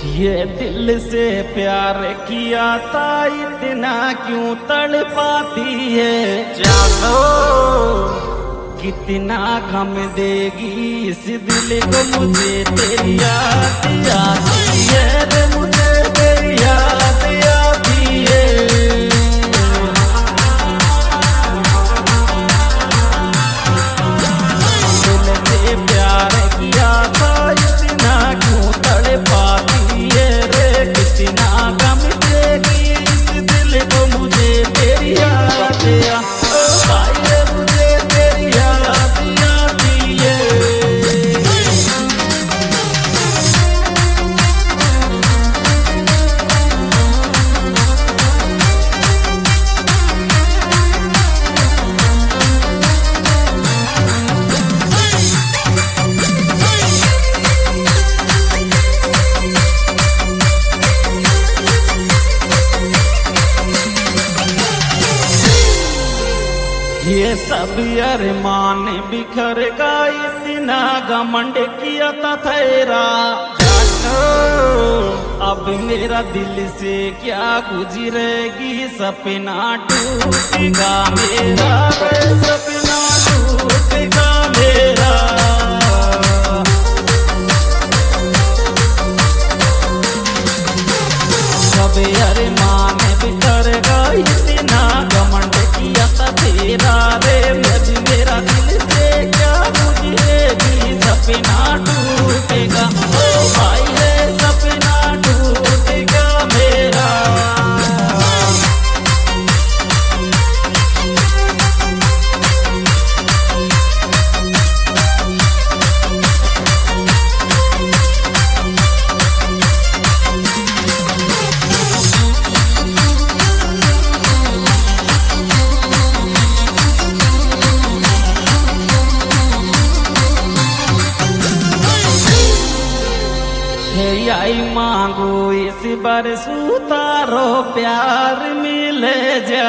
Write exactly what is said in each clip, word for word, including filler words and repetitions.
ये दिल से प्यार किया था इतना क्यों तड़पाती है, जानो कितना गम देगी इस दिल को मुझे तेरी याद आती है रे, मुझे तेरी याद आती है। दिल से प्यार किया था इतना क्यों तड़पाती है रे, कितना गम देगी इस दिल को मुझे तेरी याद आती है, मुझे तेरी याद आती है। ये सब अरमान बिखर का इतना घमंड किया था तेरा, अब मेरा दिल से क्या गुजरेगी, सपना टूटेगा मेरा, सपना टूटेगा मेरा। सब अरमान बिखर का इतना घमंड किया था तेरा रे, मुझ मेरा दिल से क्या बुझेगी, सपना टूटेगा ओ भाई रे, सपना टूटेगा मेरा। आई मांगो इस बार सुतारो प्यार मिले जा,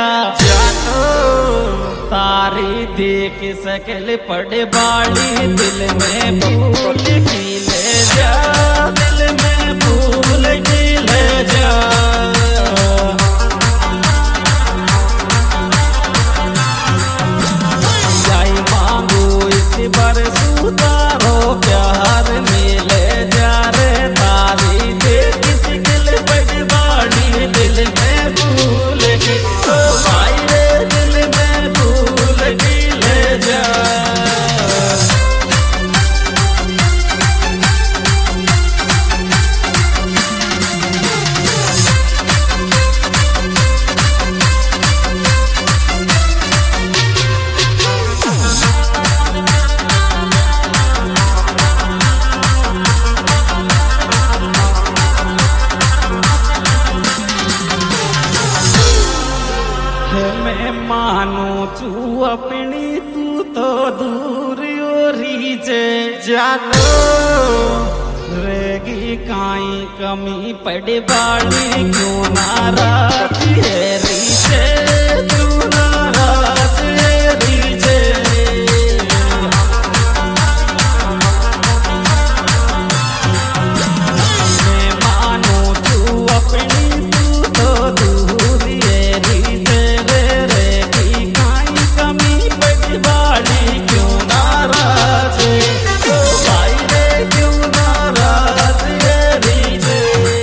तारी देख सकल पड़े बाड़ी दिल में फूल खिले जा, दिल में फूल खिले जा। आई मांगो इस बार सुतारो प्यार मिले जा रे, तारी देख सकल पड़े बाड़ी दिल में फूल खिले, भाई रे दिल में फूल खिले जा। मैं मानू तू अपनी, तू तो दूर ओरी जे, जानो रहेगी काई कमी पड़े बाड़ी, क्यों नाराज है रीचे, तू नाराज है रीचे। मैं मानू तू अपनी, तू तो दूर है रीचे, क्यों नाराज ओ भाई रे, क्यों नाराज है रीचे।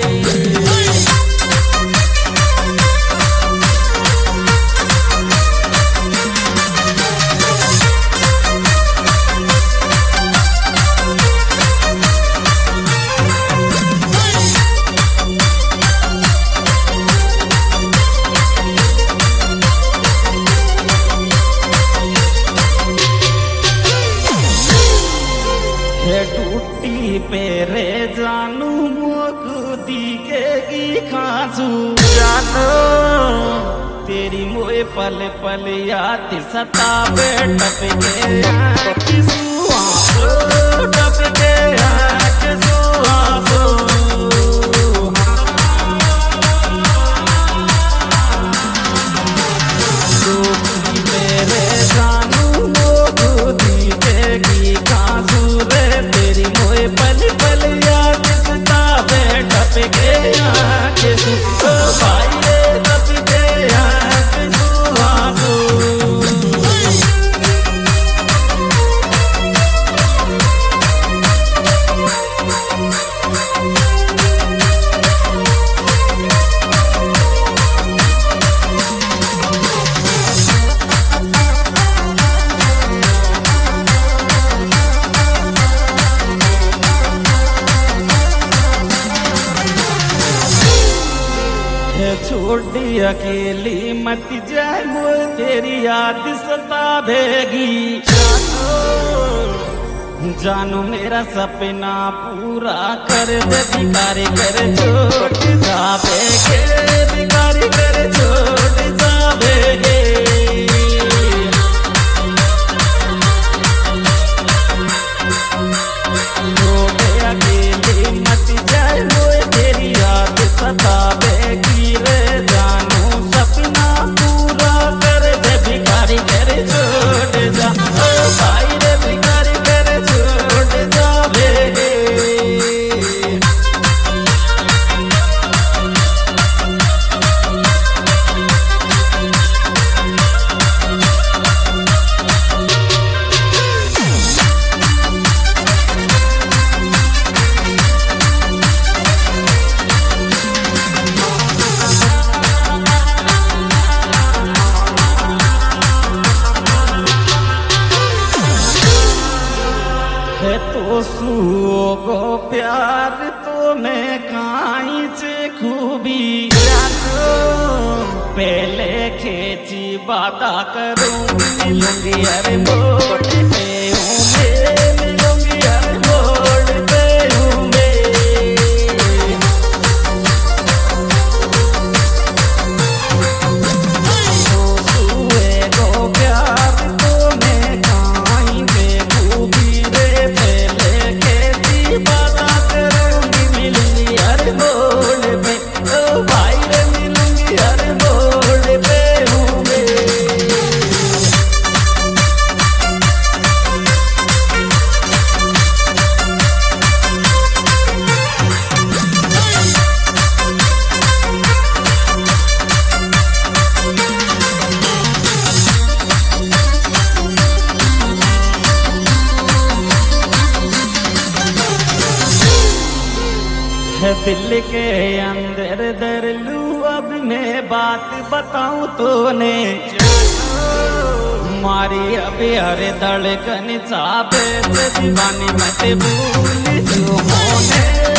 टूटी पेरे जानू मोक दिखेगी खासू, जानो तेरी मोए पल पल याद सतावे, टपके आँखों आंसू, टपके आँखों आंसू। टूटी पेरे जानू मोक दिखेगी खासू रे, तेरी मोए पल पल याद सतावे, टपके आँख सु ओ भाई रे तपी दे आँख सुहासू। छोड़ी अकेली मत जाए मोर तेरी याद सतावेगी। जानू मेरा सपना पूरा कर दे भिखारी कर छोड़ जावेगे, भिखारी कर छोड़ जावेगे। छोड़े अकेली मत जाए मोर तेरी याद सतावेगी रे। जानू सपना पूरा कर दे भिखारी कर छोड़ जा ओ भाई रे भिखारी कर छोड़ जावेगे। है तो सुगो प्यार तो मैं काई से खूबी पहले खेची बाता करूं मिलूंगी अरे मोड़ पे हूँ मैं, मिलूंगी अरे मोड़ पे हूँ मैं। तो सुगो प्यार तो मैं काई में खूबी रे पहले खेची बाता करूंगी मिलूंगी अरे मोड़ पे ओ भाई रे मिलूंगी अरे मोड़ पे हूँ मैं। है दिल के अंदर दर लू अब मैं बात बताऊं तूने मारी अभी हरे धड़कन चापे दीवानी मत भूल जो होने